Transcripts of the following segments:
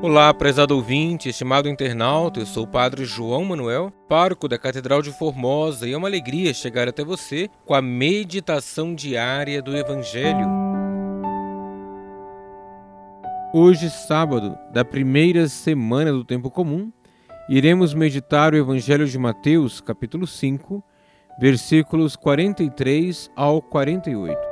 Olá, prezado ouvinte, estimado internauta, eu sou o Padre João Manuel, pároco da Catedral de Formosa, e é uma alegria chegar até você com a meditação diária do Evangelho. Hoje, sábado, da primeira semana do Tempo Comum, iremos meditar o Evangelho de Mateus, capítulo 5, versículos 43 ao 48.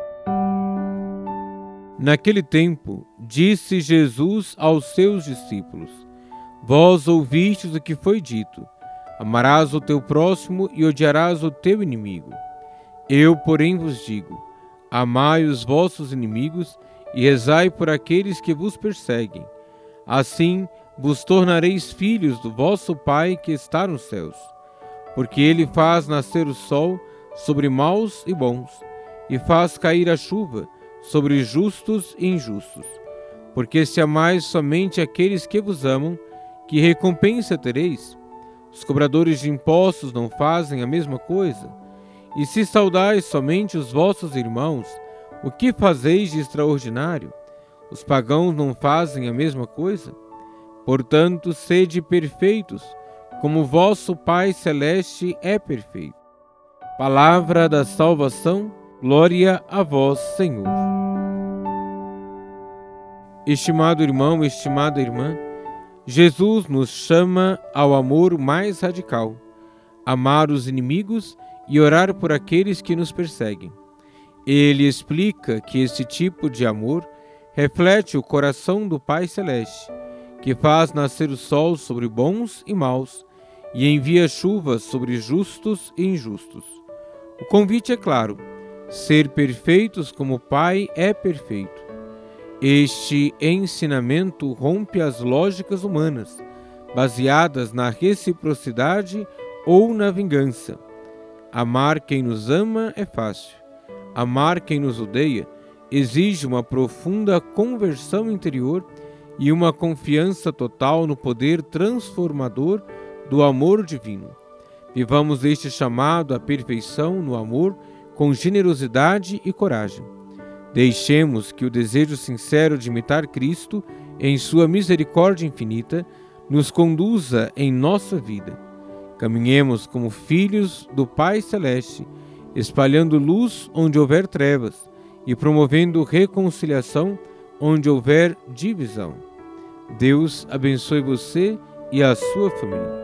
Naquele tempo, disse Jesus aos seus discípulos: Vós ouvistes o que foi dito: amarás o teu próximo e odiarás o teu inimigo. Eu, porém, vos digo: amai os vossos inimigos e rezai por aqueles que vos perseguem. Assim vos tornareis filhos do vosso Pai que está nos céus. Porque ele faz nascer o sol sobre maus e bons, e faz cair a chuva sobre justos e injustos. Porque se amais somente aqueles que vos amam, que recompensa tereis? Os cobradores de impostos não fazem a mesma coisa? E se saudais somente os vossos irmãos, o que fazeis de extraordinário? Os pagãos não fazem a mesma coisa? Portanto, sede perfeitos, como vosso Pai Celeste é perfeito. Palavra da salvação, glória a vós, Senhor. Estimado irmão, estimada irmã, Jesus nos chama ao amor mais radical, amar os inimigos e orar por aqueles que nos perseguem. Ele explica que esse tipo de amor reflete o coração do Pai Celeste, que faz nascer o sol sobre bons e maus e envia chuvas sobre justos e injustos. O convite é claro: ser perfeitos como o Pai é perfeito. Este ensinamento rompe as lógicas humanas, baseadas na reciprocidade ou na vingança. Amar quem nos ama é fácil. Amar quem nos odeia exige uma profunda conversão interior e uma confiança total no poder transformador do amor divino. Vivamos este chamado à perfeição no amor com generosidade e coragem. Deixemos que o desejo sincero de imitar Cristo, em sua misericórdia infinita, nos conduza em nossa vida. Caminhemos como filhos do Pai Celeste, espalhando luz onde houver trevas e promovendo reconciliação onde houver divisão. Deus abençoe você e a sua família.